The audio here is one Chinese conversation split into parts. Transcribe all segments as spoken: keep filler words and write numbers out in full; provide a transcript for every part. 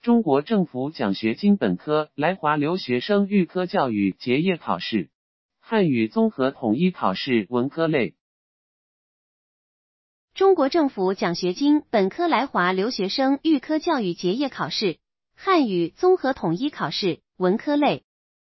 中国政府奖学金本科来华留学生预科教育结业考试，汉语综合统一考试文科类。 中国政府奖学金本科来华留学生预科教育结业考试，汉语综合统一考试文科类。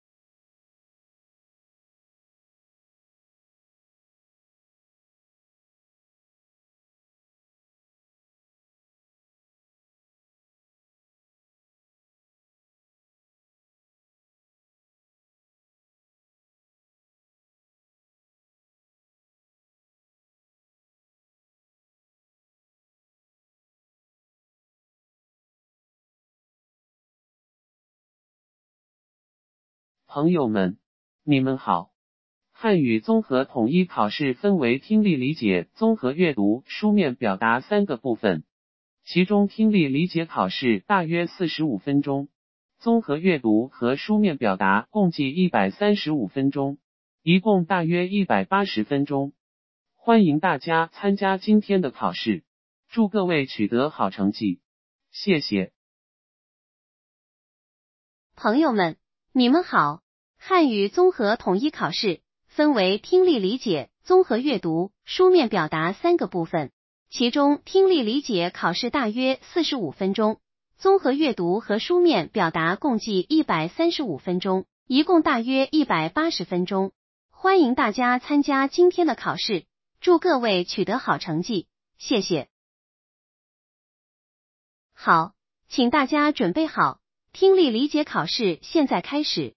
朋友们，你们好。汉语综合统一考试分为听力理解、综合阅读、书面表达三个部分，其中听力理解考试大约四十五分钟，综合阅读和书面表达共计一百三十五分钟，一共大约一百八十分钟。欢迎大家参加今天的考试，祝各位取得好成绩，谢谢。 朋友们，你们好。汉语综合统一考试分为听力理解、综合阅读、书面表达三个部分，其中听力理解考试大约四十五分钟，综合阅读和书面表达共计一百三十五分钟，一共大约一百八十分钟。欢迎大家参加今天的考试，祝各位取得好成绩，谢谢。好，请大家准备好，听力理解考试现在开始。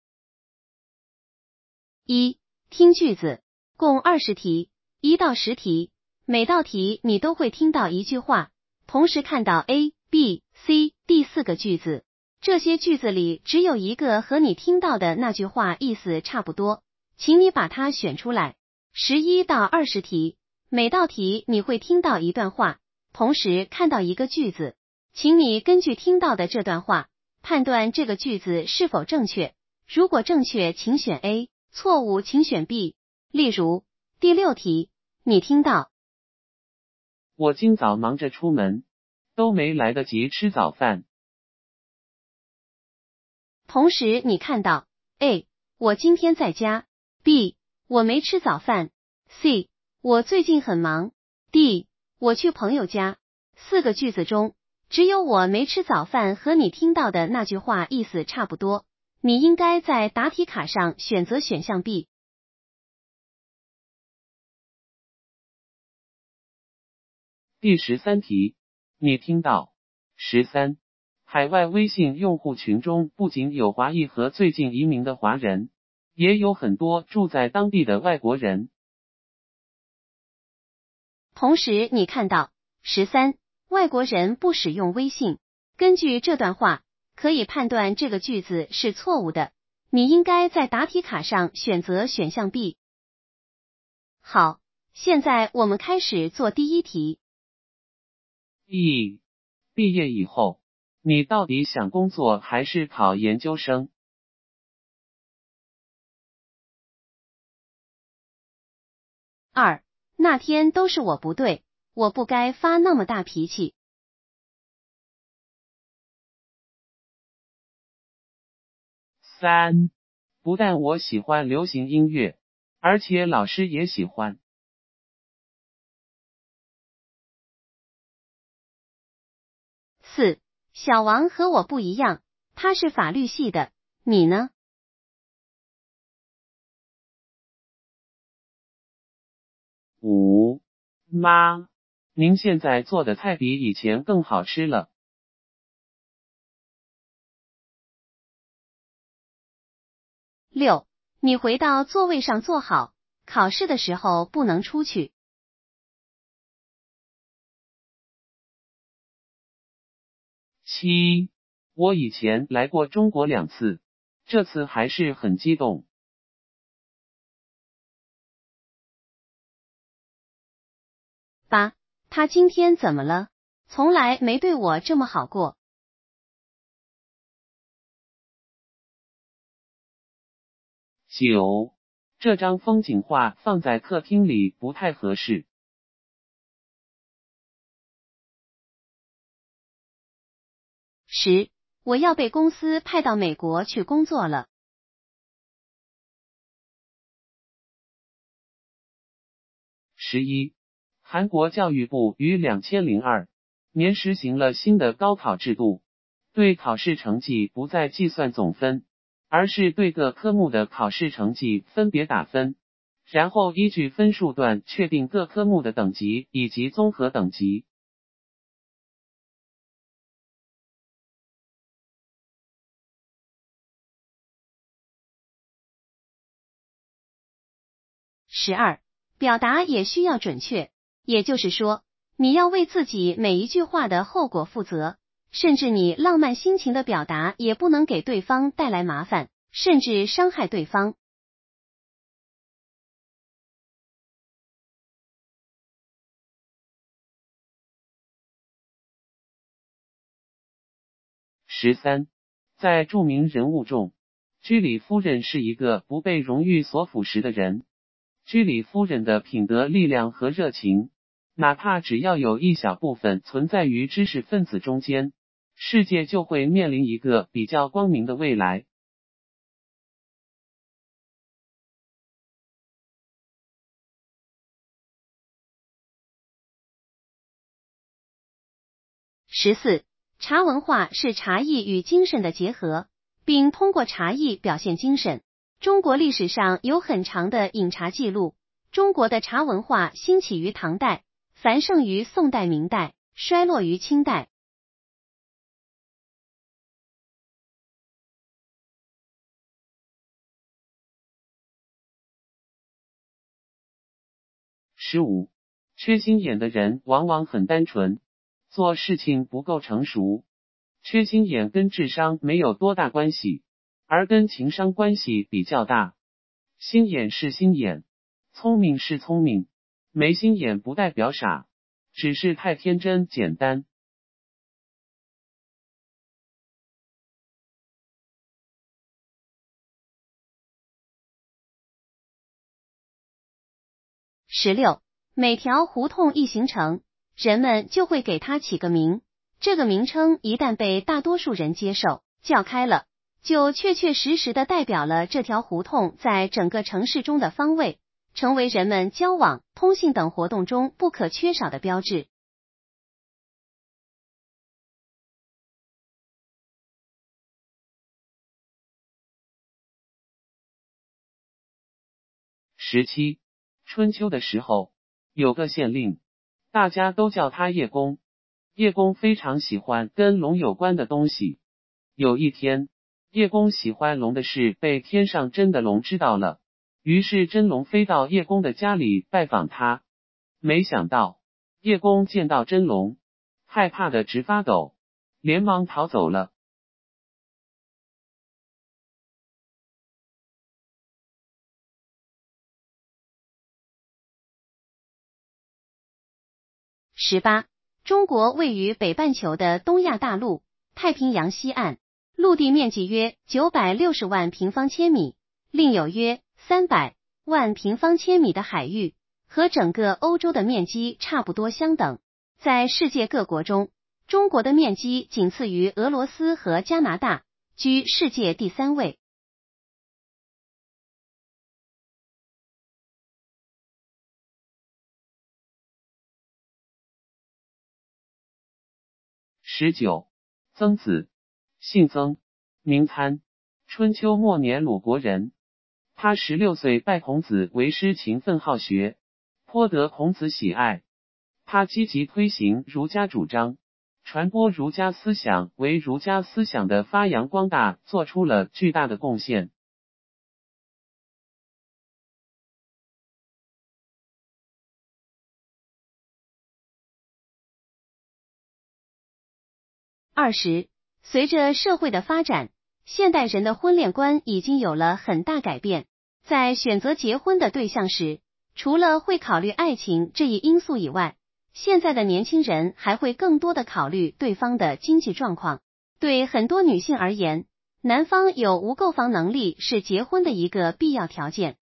一、听句子，共二十题，一到十题，每道题你都会听到一句话，同时看到 A、B、C、D 四个句子，这些句子里只有一个和你听到的那句话意思差不多，请你把它选出来。十一到二十题，每道题你会听到一段话，同时看到一个句子，请你根据听到的这段话，判断这个句子是否正确，如果正确请选 A，错误请选 B。 例如第六题，你听到我今早忙着出门，都没来得及吃早饭。 同时你看到 A， 我今天在家， B， 我没吃早饭， C， 我最近很忙， D， 我去朋友家。四个句子中，只有我没吃早饭和你听到的那句话意思差不多，你应该在答题卡上选择选项 B。 第十三题，你听到十三，海外微信用户群中不仅有华裔和最近移民的华人，也有很多住在当地的外国人。 同时你看到十三，外国人不使用微信。根据这段话，可以判断这个句子是错误的，你应该在答题卡上选择选项 B。 好，现在我们开始做第一题。 一、毕业以后，你到底想工作还是考研究生？ 二、那天都是我不对，我不该发那么大脾气。 三、不但我喜欢流行音乐，而且老师也喜欢。 四、小王和我不一样，他是法律系的，你呢？ 五、妈，您现在做的菜比以前更好吃了。 六、你回到座位上坐好，考试的时候不能出去。 七、我以前来过中国两次，这次还是很激动。 八、他今天怎么了？从来没对我这么好过。 九、这张风景画放在客厅里不太合适。 十、 我要被公司派到美国去工作了。 十一，韩国教育部于两千零二年实行了新的高考制度，对考试成绩不再计算总分，而是对各科目的考试成绩分别打分，然后依据分数段确定各科目的等级以及综合等级。 十二，表达也需要准确，也就是说，你要为自己每一句话的后果负责，甚至你浪漫心情的表达也不能给对方带来麻烦，甚至伤害对方。 十三，在著名人物中，居里夫人是一个不被荣誉所腐蚀的人。居里夫人的品德、力量和热情，哪怕只要有一小部分存在于知识分子中间，世界就会面临一个比较光明的未来。 十四，茶文化是茶艺与精神的结合，并通过茶艺表现精神。中国历史上有很长的饮茶记录，中国的茶文化兴起于唐代，繁盛于宋代明代，衰落于清代。 十五，缺心眼的人往往很单纯，做事情不够成熟。缺心眼跟智商没有多大关系，而跟情商关系比较大。心眼是心眼，聪明是聪明，没心眼不代表傻，只是太天真简单。 十六，每条胡同一形成，人们就会给它起个名，这个名称一旦被大多数人接受，叫开了，就确确实实的代表了这条胡同在整个城市中的方位，成为人们交往、通信等活动中不可缺少的标志。 十七，春秋的时候，有个县令，大家都叫他叶公。叶公非常喜欢跟龙有关的东西。有一天，叶公喜欢龙的事被天上真的龙知道了，于是真龙飞到叶公的家里拜访他。没想到，叶公见到真龙，害怕的直发抖，连忙逃走了。 十八，中国位于北半球的东亚大陆，太平洋西岸，陆地面积约九百六十万平方千米，另有约三百万平方千米的海域，和整个欧洲的面积差不多相等。在世界各国中，中国的面积仅次于俄罗斯和加拿大，居世界第三位。 十九，曾子，姓曾，名参，春秋末年鲁国人。他十六岁拜孔子为师，勤奋好学，颇得孔子喜爱。他积极推行儒家主张，传播儒家思想，为儒家思想的发扬光大做出了巨大的贡献。 二十，随着社会的发展，现代人的婚恋观已经有了很大改变。在选择结婚的对象时，除了会考虑爱情这一因素以外，现在的年轻人还会更多的考虑对方的经济状况。对很多女性而言，男方有无购房能力是结婚的一个必要条件。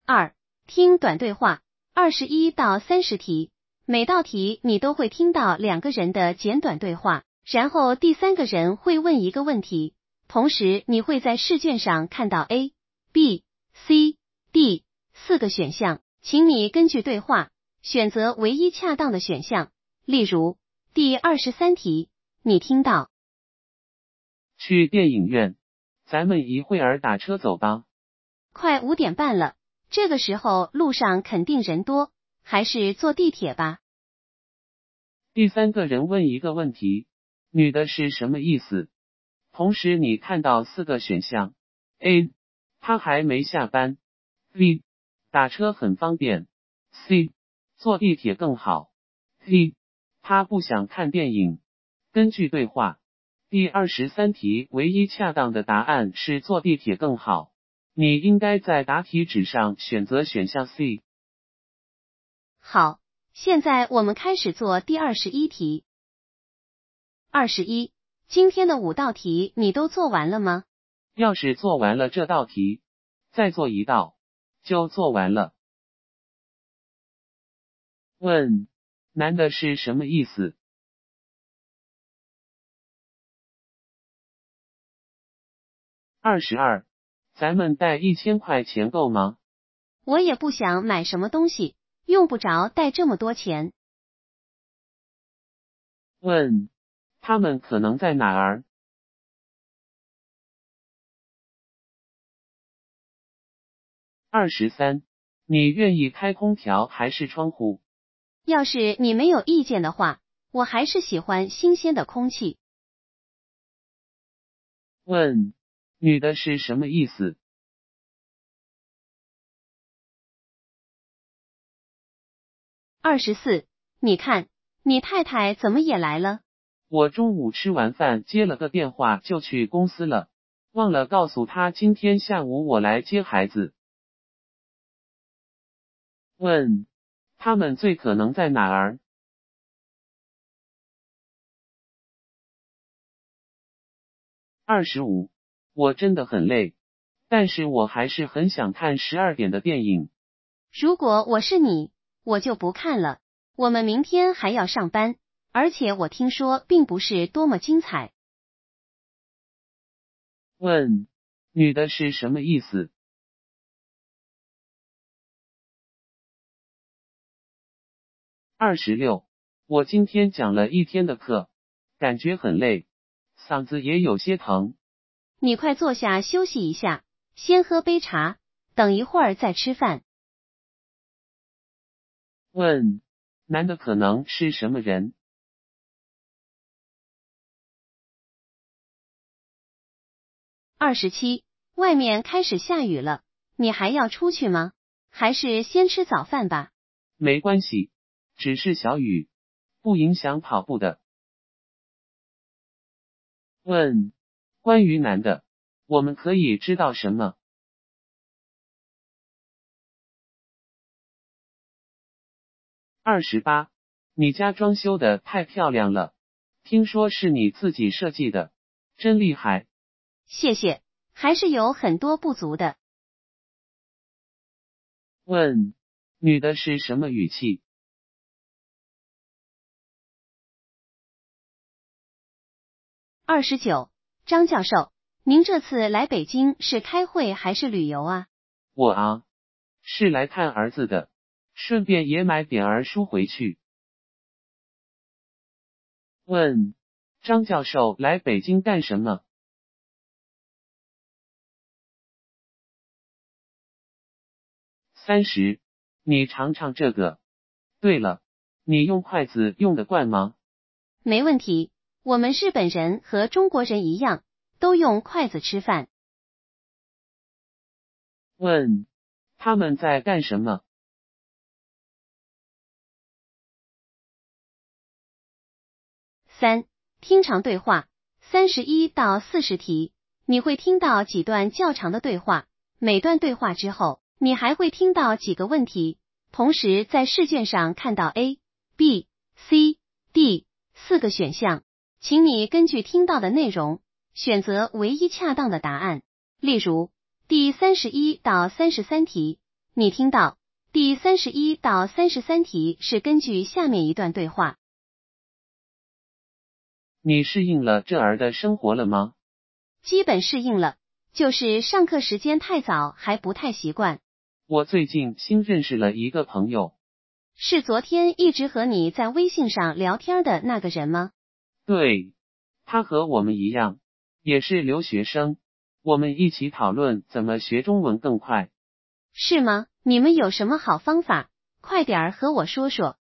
二、听短对话，二十一到三十题，每道题你都会听到两个人的简短对话，然后第三个人会问一个问题，同时你会在试卷上看到 A、B、C、D 四个选项，请你根据对话选择唯一恰当的选项。例如，第二十三题，你听到去电影院，咱们一会儿打车走吧。 快五点半了，这个时候路上肯定人多，还是坐地铁吧。 第三个人问一个问题，女的是什么意思？同时你看到四个选项 A 她还没下班， B 打车很方便， C 坐地铁更好， D 她不想看电影。根据对话，第二十三题唯一恰当的答案是坐地铁更好，你应该在答题纸上选择选项 C。 好，现在我们开始做第二十一题。二十一，今天的五道题你都做完了吗？ 要是做完了这道题，再做一道，就做完了。问，男的是什么意思？二十二，咱们带一千块钱够吗？ 我也不想买什么东西，用不着带这么多钱。 问，他们可能在哪儿？二十三，你愿意开空调还是窗户？ 要是你没有意见的话，我还是喜欢新鲜的空气。 问，女的是什么意思？ 二十四，你看，你太太怎么也来了？ 我中午吃完饭接了个电话就去公司了，忘了告诉她今天下午我来接孩子。问，他们最可能在哪儿？二十五，我真的很累，但是我还是很想看十二点的电影。 如果我是你，我就不看了。我们明天还要上班，而且我听说并不是多么精彩。 问，女的是什么意思？二十六，我今天讲了一天的课，感觉很累，嗓子也有些疼。 你快坐下休息一下，先喝杯茶，等一会儿再吃饭。 问，男的可能是什么人？ 二十七，外面开始下雨了，你还要出去吗？还是先吃早饭吧？ 没关系，只是小雨，不影响跑步的。问，关于男的，我们可以知道什么？二十八，你家装修的太漂亮了，听说是你自己设计的，真厉害。 谢谢，还是有很多不足的。 问，女的是什么语气？ 二十九，张教授，您这次来北京是开会还是旅游啊？ 我啊，是来看儿子的，顺便也买点儿书回去。问，张教授来北京干什么？三十，你尝尝这个。对了，你用筷子用得惯吗？ 没问题，我们日本人和中国人一样，都用筷子吃饭。 问，他们在干什么？ 三、听长对话，三十一到四十题，你会听到几段较长的对话，每段对话之后，你还会听到几个问题，同时在试卷上看到 A、B、C、D 四个选项，请你根据听到的内容，选择唯一恰当的答案。例如，第三十一到三十三题， 你听到第三十一到三十三题是根据下面一段对话。 你适应了这儿的生活了吗？ 基本适应了，就是上课时间太早还不太习惯。 我最近新认识了一个朋友。 是昨天一直和你在微信上聊天的那个人吗？ 对，他和我们一样，也是留学生，我们一起讨论怎么学中文更快。 是吗？你们有什么好方法？快点儿和我说说。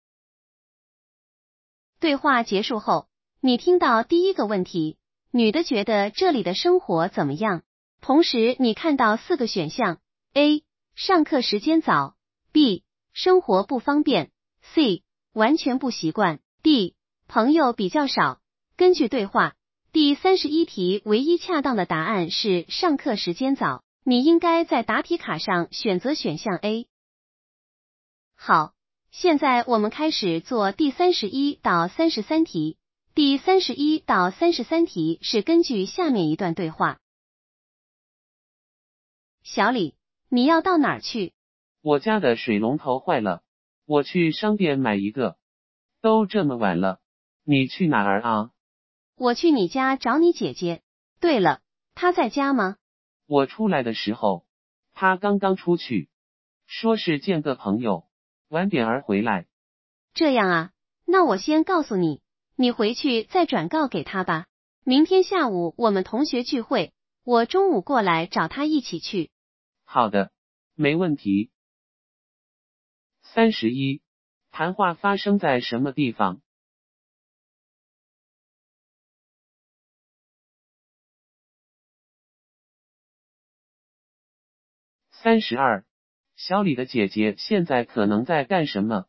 对话结束后，你听到第一个问题，女的觉得这里的生活怎么样？同时你看到四个选项 ：A. 上课时间早 ；B. 生活不方便 ；C. 完全不习惯 ；D. 朋友比较少。根据对话，第三十一题唯一恰当的答案是上课时间早，你应该在答题卡上选择选项 A。好，现在我们开始做第三十一到三十三题。第三十一到三十三题是根据下面一段对话。小李，你要到哪儿去？ 我家的水龙头坏了，我去商店买一个。都这么晚了，你去哪儿啊？ 我去你家找你姐姐。对了，她在家吗？ 我出来的时候，她刚刚出去，说是见个朋友，晚点儿回来。 这样啊，那我先告诉你，你回去再转告给她吧。明天下午我们同学聚会，我中午过来找她一起去。 好的，没问题。三十一，谈话发生在什么地方？三十二，小李的姐姐现在可能在干什么？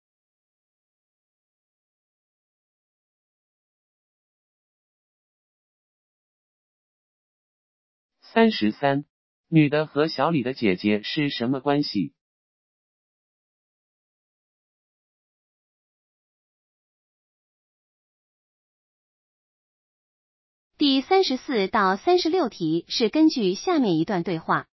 三十三，女的和小李的姐姐是什么关系？ 第三十四到三十六题是根据下面一段对话。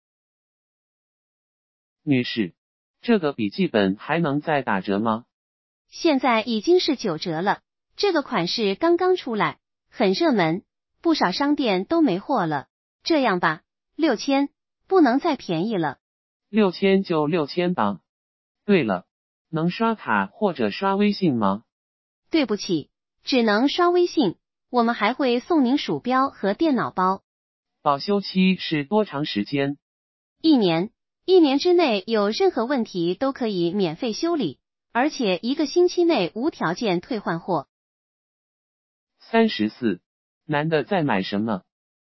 女士，这个笔记本还能再打折吗？ 现在已经是九折了，这个款式刚刚出来，很热门，不少商店都没货了。这样吧，六千，不能再便宜了。 六千就六千吧。对了，能刷卡或者刷微信吗？ 对不起，只能刷微信，我们还会送您鼠标和电脑包。 保修期是多长时间？ 一年，一年之内有任何问题都可以免费修理，而且一个星期内无条件退换货。 三十四，男的在买什么？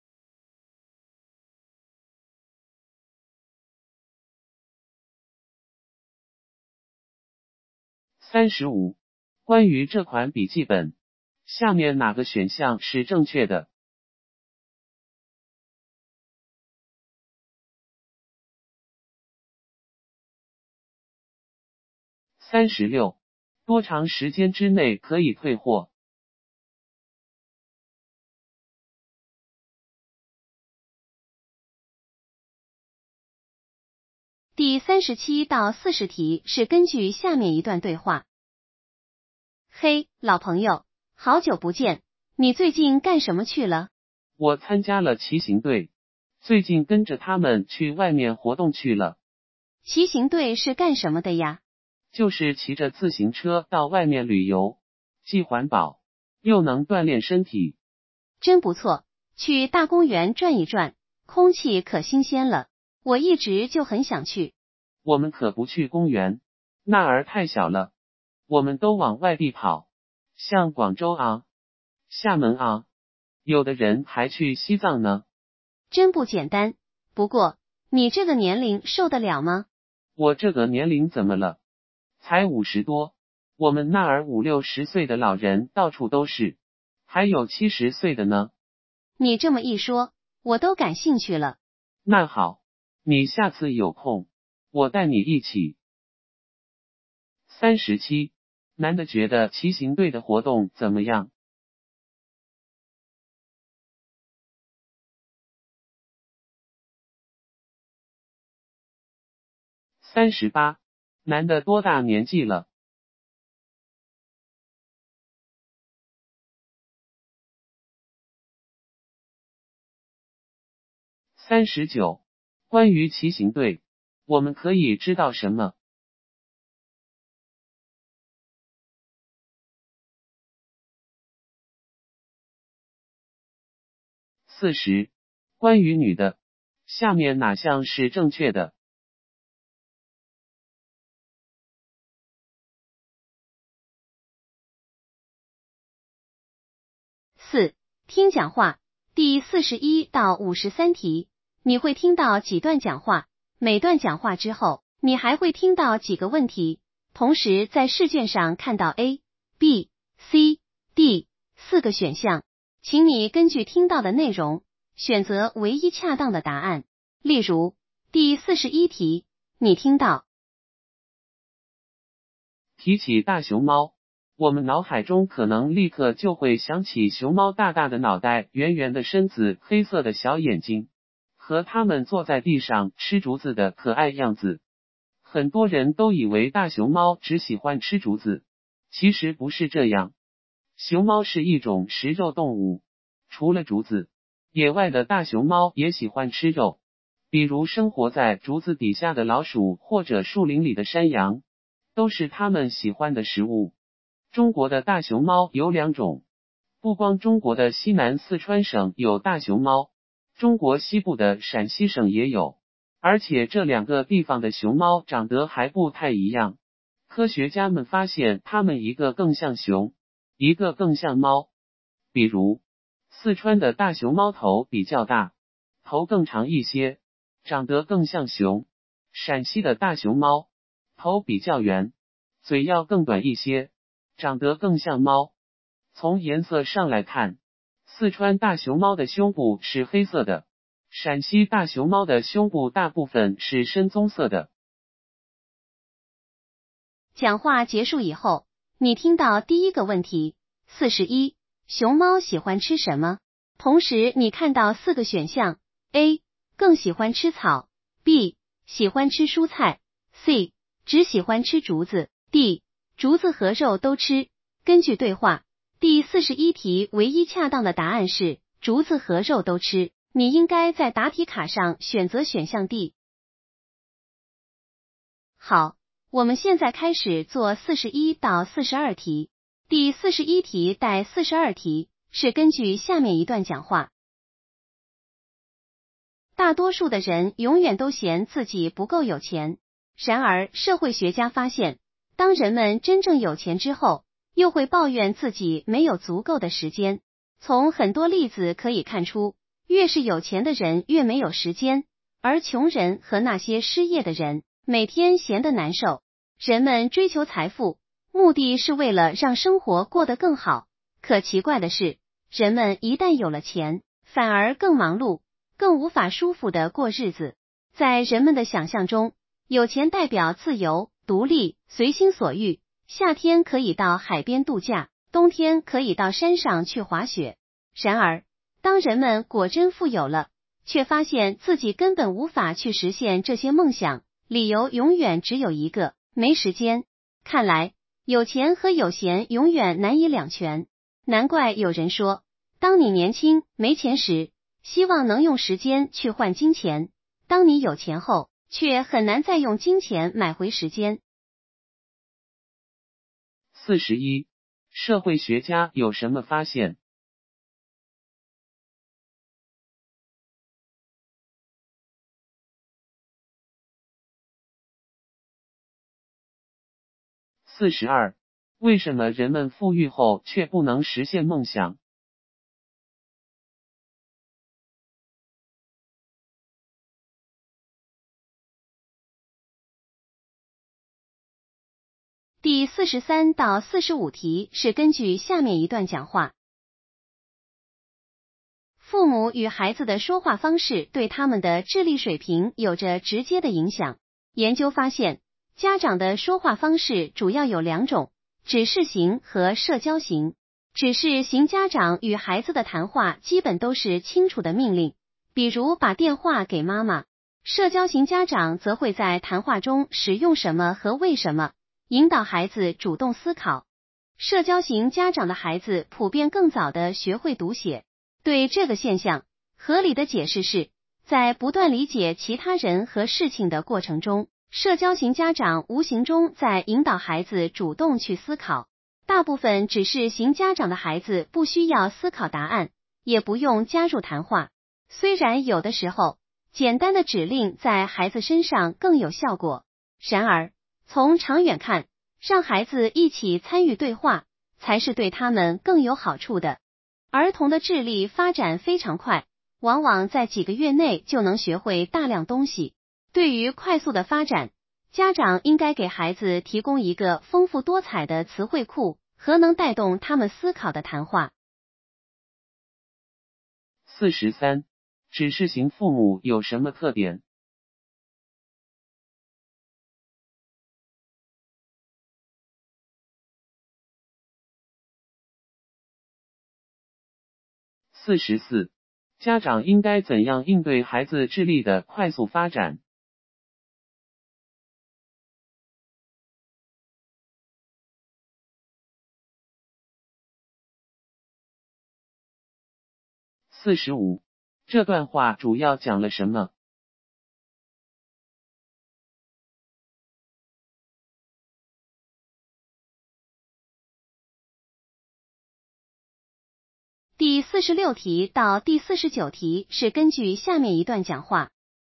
三十五，关于这款笔记本，下面哪个选项是正确的？三十六，多长时间之内可以退货？ 第三十七到四十题是根据下面一段对话。嘿，老朋友，好久不见，你最近干什么去了？ 我参加了骑行队，最近跟着他们去外面活动去了。 骑行队是干什么的呀？ 就是骑着自行车到外面旅游，既环保，又能锻炼身体。 真不错，去大公园转一转，空气可新鲜了。我一直就很想去。 我们可不去公园，那儿太小了。我们都往外地跑，像广州啊、厦门啊，有的人还去西藏呢。 真不简单。不过，你这个年龄受得了吗？ 我这个年龄怎么了？才五十多，我们那儿五六十岁的老人到处都是，还有七十岁的呢。 你这么一说，我都感兴趣了。 那好，你下次有空，我带你一起。三十七，男的觉得骑行队的活动怎么样？ 三十八，男的多大年纪了？三十九，关于骑行队，我们可以知道什么？四十，关于女的，下面哪项是正确的？ 四、听讲话，第四十一到五十三题，你会听到几段讲话，每段讲话之后，你还会听到几个问题，同时在试卷上看到 A、B、C、D 四个选项，请你根据听到的内容，选择唯一恰当的答案。例如，第四十一题，你听到提起大熊猫，我们脑海中可能立刻就会想起熊猫大大的脑袋、圆圆的身子、黑色的小眼睛，和它们坐在地上吃竹子的可爱样子。很多人都以为大熊猫只喜欢吃竹子，其实不是这样。熊猫是一种食肉动物，除了竹子，野外的大熊猫也喜欢吃肉，比如生活在竹子底下的老鼠或者树林里的山羊，都是它们喜欢的食物。中国的大熊猫有两种，不光中国的西南四川省有大熊猫，中国西部的陕西省也有，而且这两个地方的熊猫长得还不太一样。科学家们发现它们一个更像熊，一个更像猫。比如，四川的大熊猫头比较大，头更长一些，长得更像熊；陕西的大熊猫头比较圆，嘴要更短一些，长得更像猫。从颜色上来看，四川大熊猫的胸部是黑色的，陕西大熊猫的胸部大部分是深棕色的。 讲话结束以后，你听到第一个问题，四十一，熊猫喜欢吃什么？同时你看到四个选项 A 更喜欢吃草， B 喜欢吃蔬菜， C 只喜欢吃竹子， D 竹子和肉都吃。根据对话，第四十一题唯一恰当的答案是竹子和肉都吃，你应该在答题卡上选择选项 D。 好，我们现在开始做四十一到四十二题。第四十一题带四十二题是根据下面一段讲话。大多数的人永远都嫌自己不够有钱，然而社会学家发现，当人们真正有钱之后，又会抱怨自己没有足够的时间。从很多例子可以看出，越是有钱的人越没有时间，而穷人和那些失业的人每天闲得难受。人们追求财富，目的是为了让生活过得更好。可奇怪的是，人们一旦有了钱，反而更忙碌，更无法舒服地过日子。在人们的想象中，有钱代表自由、独立、随心所欲，夏天可以到海边度假，冬天可以到山上去滑雪。然而，当人们果真富有了，却发现自己根本无法去实现这些梦想，理由永远只有一个：没时间。看来，有钱和有闲永远难以两全。难怪有人说，当你年轻没钱时，希望能用时间去换金钱；当你有钱后，却很难再用金钱买回时间。 四十一，社会学家有什么发现？四十二，为什么人们富裕后却不能实现梦想？ 第四十三到四十五题是根据下面一段讲话。父母与孩子的说话方式对他们的智力水平有着直接的影响。研究发现，家长的说话方式主要有两种：指示型和社交型。指示型家长与孩子的谈话基本都是清楚的命令，比如把电话给妈妈， 社交型家长则会在谈话中使用什么和为什么，引导孩子主动思考。社交型家长的孩子普遍更早地学会读写。对这个现象，合理的解释是，在不断理解其他人和事情的过程中，社交型家长无形中在引导孩子主动去思考。大部分指示型家长的孩子不需要思考答案，也不用加入谈话。虽然有的时候，简单的指令在孩子身上更有效果，然而，从长远看，让孩子一起参与对话，才是对他们更有好处的。儿童的智力发展非常快，往往在几个月内就能学会大量东西。对于快速的发展，家长应该给孩子提供一个丰富多彩的词汇库和能带动他们思考的谈话。 四十三，指示型父母有什么特点？四十四，家长应该怎样应对孩子智力的快速发展？四十五，这段话主要讲了什么？ 第四十六题到第四十九题是根据下面一段讲话。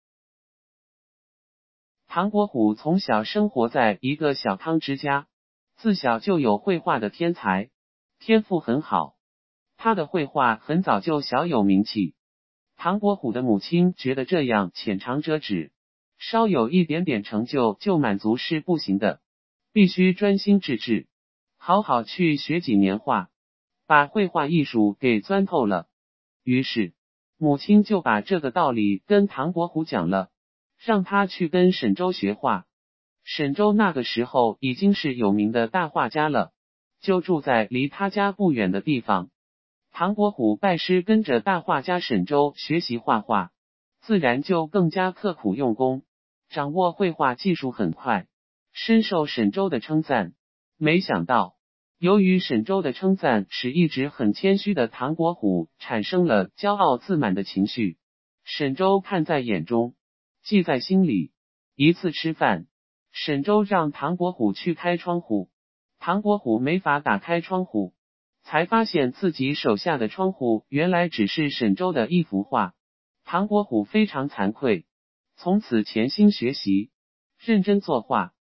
唐伯虎从小生活在一个小康之家，自小就有绘画的天才，天赋很好。他的绘画很早就小有名气。唐伯虎的母亲觉得这样浅尝辄止，稍有一点点成就就满足是不行的，必须专心致志，好好去学几年画，把绘画艺术给钻透了。于是，母亲就把这个道理跟唐伯虎讲了，让他去跟沈周学画。沈周那个时候已经是有名的大画家了，就住在离他家不远的地方。唐伯虎拜师跟着大画家沈周学习画画，自然就更加刻苦用功，掌握绘画技术很快，深受沈周的称赞。没想到，由于沈周的称赞，使一直很谦虚的唐伯虎产生了骄傲自满的情绪。沈周看在眼中，记在心里。一次吃饭，沈周让唐伯虎去开窗户，唐伯虎没法打开窗户，才发现自己手下的窗户原来只是沈周的一幅画。唐伯虎非常惭愧，从此潜心学习，认真作画。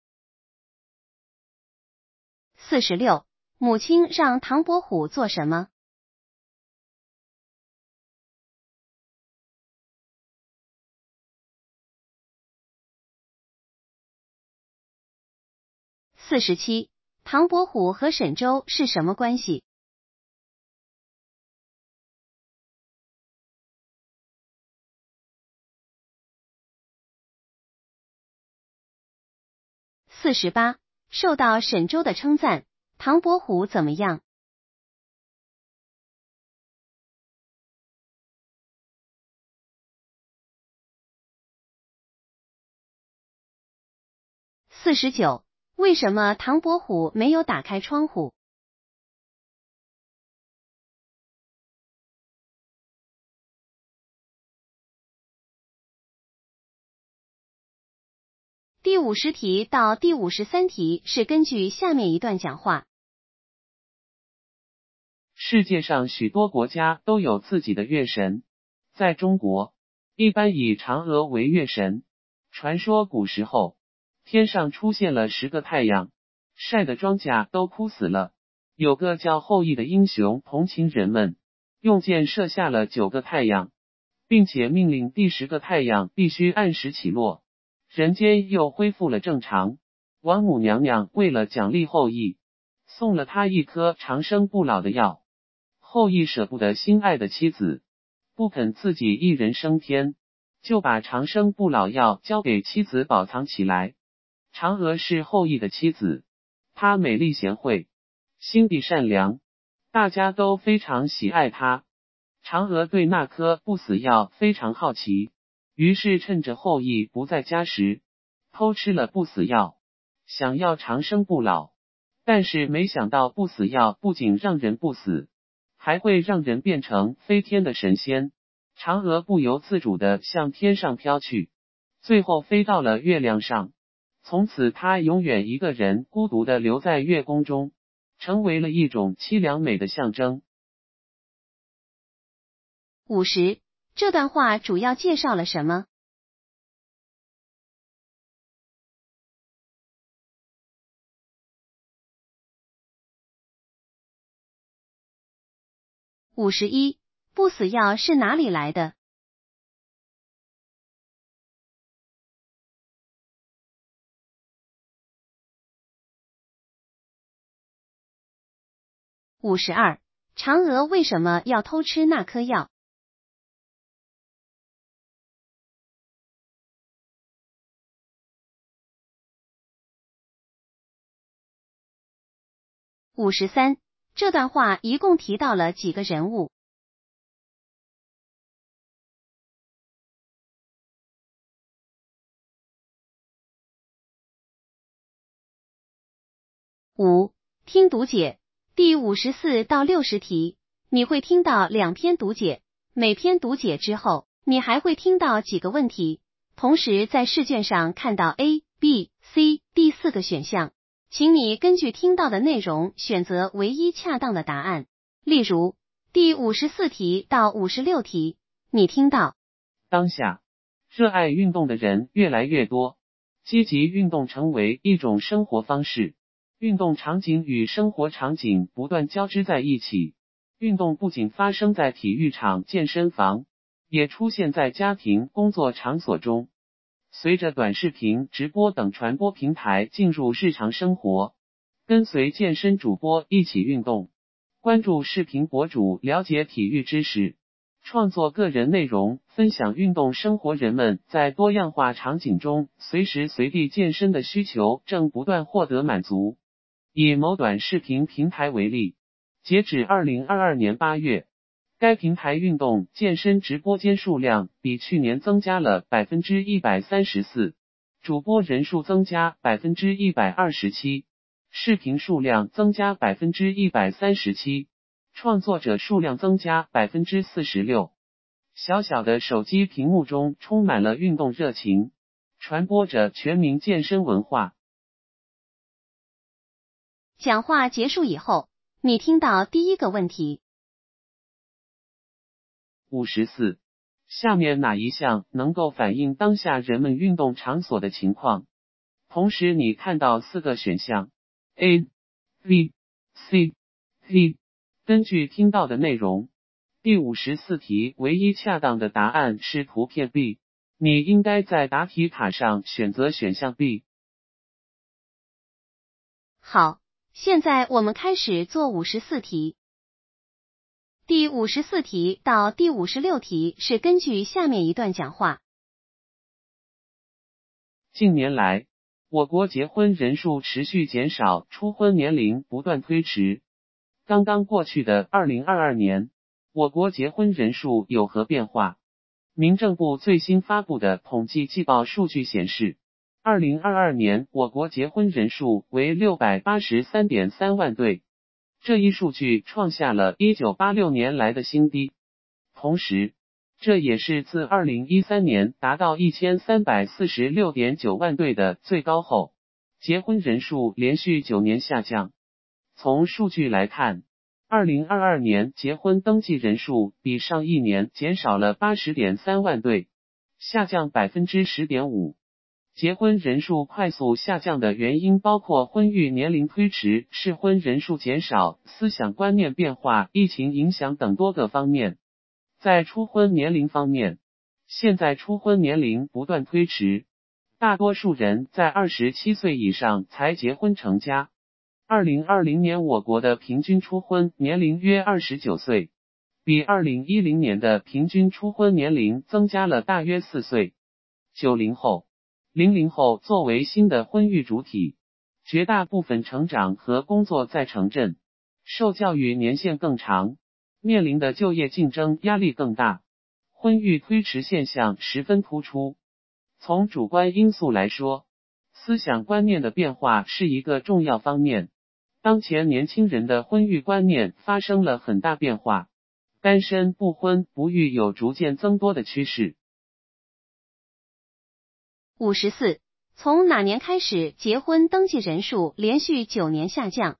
四十六，母亲让唐伯虎做什么？四十七，唐伯虎和沈周是什么关系？四十八，受到沈周的称赞，唐伯虎怎么样？四十九，为什么唐伯虎没有打开窗户？第五十题到第五十三题是根据下面一段讲话。 世界上许多国家都有自己的月神，在中国，一般以嫦娥为月神。传说古时候，天上出现了十个太阳，晒的庄稼都枯死了。有个叫后羿的英雄同情人们，用箭射下了九个太阳，并且命令第十个太阳必须按时起落，人间又恢复了正常。王母娘娘为了奖励后羿，送了他一颗长生不老的药。后羿舍不得心爱的妻子，不肯自己一人升天，就把长生不老药交给妻子保藏起来。嫦娥是后羿的妻子，她美丽贤惠，心地善良，大家都非常喜爱她。嫦娥对那颗不死药非常好奇， 于是趁着后羿不在家时，偷吃了不死药，想要长生不老。但是没想到不死药不仅让人不死，还会让人变成飞天的神仙。嫦娥不由自主地向天上飘去，最后飞到了月亮上。从此她永远一个人孤独地留在月宫中，成为了一种凄凉美的象征。 五十，这段话主要介绍了什么？五十一，不死药是哪里来的？五十二，嫦娥为什么要偷吃那颗药？五十三，这段话一共提到了几个人物？五，听读解。第五十四到六十题，你会听到两篇读解，每篇读解之后，你还会听到几个问题，同时在试卷上看到 A、B、C 四个选项，请你根据听到的内容选择唯一恰当的答案。例如，第五十四题到五十六题，你听到当下，热爱运动的人越来越多，积极运动成为一种生活方式。运动场景与生活场景不断交织在一起，运动不仅发生在体育场、健身房，也出现在家庭、工作场所中。随着短视频、直播等传播平台进入日常生活，跟随健身主播一起运动，关注视频博主了解体育知识，创作个人内容，分享运动生活，人们在多样化场景中随时随地健身的需求正不断获得满足。以某短视频平台为例，截止二零二二年八月，该平台运动健身直播间数量比去年增加了 百分之一百三十四， 主播人数增加 百分之一百二十七， 视频数量增加 百分之一百三十七， 创作者数量增加 百分之四十六。 小小的手机屏幕中充满了运动热情，传播着全民健身文化。 讲话结束以后，你听到第一个问题。 五十四，下面哪一项能够反映当下人们运动场所的情况？同时你看到四个选项 A、B、C、D， 根据听到的内容，第五十四题唯一恰当的答案是图片 B， 你应该在答题卡上选择选项 B。 好，现在我们开始做五十四题。第五十四题到第五十六题是根据下面一段讲话。 近年来，我国结婚人数持续减少，初婚年龄不断推迟。刚刚过去的二零二二年，我国结婚人数有何变化？民政部最新发布的统计季报数据显示，二零二二年我国结婚人数为 六百八十三点三万对，这一数据创下了一九八六年来的新低。同时，这也是自二零一三年达到 一千三百四十六点九万对的最高后，结婚人数连续九年下降。从数据来看，二零二二年结婚登记人数比上一年减少了 八十点三万对，下降 百分之十点五。结婚人数快速下降的原因包括婚育年龄推迟、适婚人数减少、思想观念变化、疫情影响等多个方面。在初婚年龄方面，现在初婚年龄不断推迟，大多数人在二十七岁以上才结婚成家。二零二零年我国的平均初婚年龄约二十九岁，比二零一零年的平均初婚年龄增加了大约四岁。九零后、零零后作为新的婚育主体，绝大部分成长和工作在城镇，受教育年限更长，面临的就业竞争压力更大， 婚育推迟现象十分突出。从主观因素来说，思想观念的变化是一个重要方面。当前年轻人的婚育观念发生了很大变化，单身不婚不育有逐渐增多的趋势。 五十四，从哪年开始结婚登记人数连续九年下降？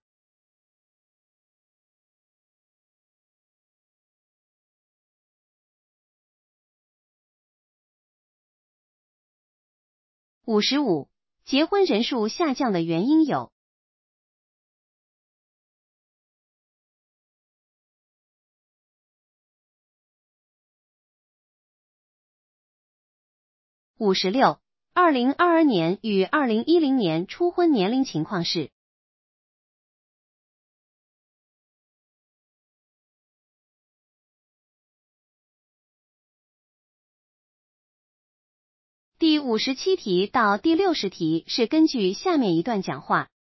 五十五，结婚人数下降的原因有。五十六，二零二二年与二零一零年初婚年龄情况是。第五十七题到第六十题是根据下面一段讲话。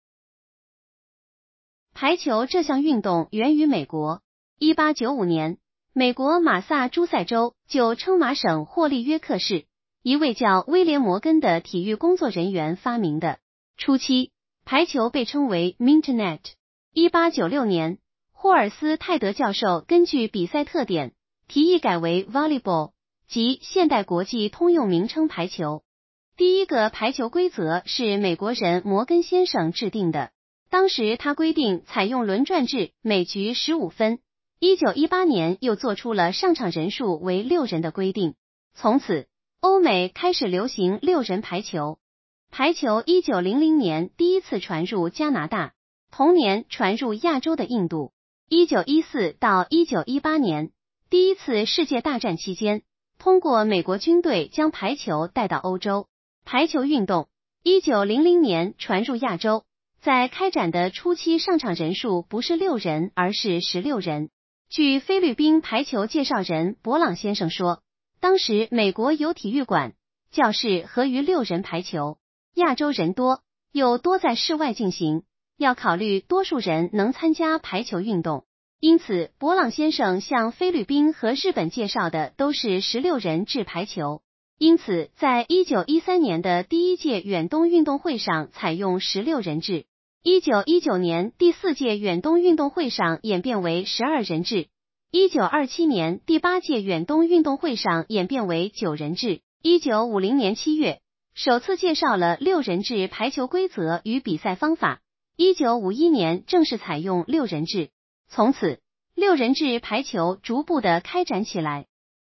排球这项运动源于美国。一八九五年，美国马萨诸塞州就称马省霍利约克市一位叫威廉·摩根的体育工作人员发明的。初期，排球被称为 Mintonette。一八九六年，霍尔斯泰德教授根据比赛特点，提议改为 Volleyball， 即现代国际通用名称排球。第一个排球规则是美国人摩根先生制定的，当时他规定采用轮转制，每局十五分。一九一八年又做出了上场人数为六人的规定，从此欧美开始流行六人排球。排球一九零零年第一次传入加拿大，同年传入亚洲的印度。一九一四到一九一八年，第一次世界大战期间，通过美国军队将排球带到欧洲。排球运动一九零零年传入亚洲，在开展的初期上场人数不是六人，而是十六人。据菲律宾排球介绍人博朗先生说，当时美国有体育馆、教室合于六人排球，亚洲人多，又多在室外进行，要考虑多数人能参加排球运动，因此博朗先生向菲律宾和日本介绍的都是十六人制排球。因此在一九一三年的第一届远东运动会上采用十六人制。一九一九年第四届远东运动会上演变为十二人制。一九二七年第八届远东运动会上演变为九人制。一九五零年七月，首次介绍了六人制排球规则与比赛方法。一九五一年正式采用六人制，从此六人制排球逐步的开展起来。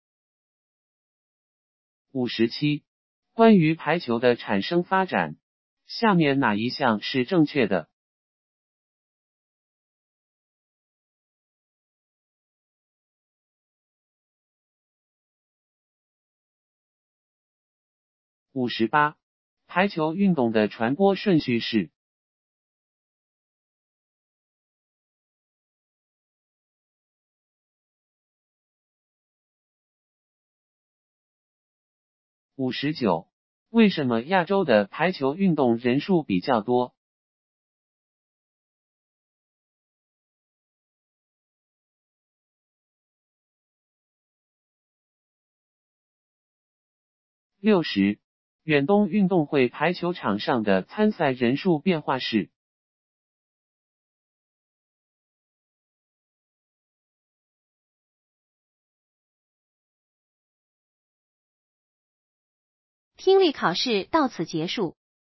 五十七，关于排球的产生发展，下面哪一项是正确的？五十八，排球运动的传播顺序是。五十九，为什么亚洲的排球运动人数比较多？六十，远东运动会排球场上的参赛人数变化是。 听力考试到此结束。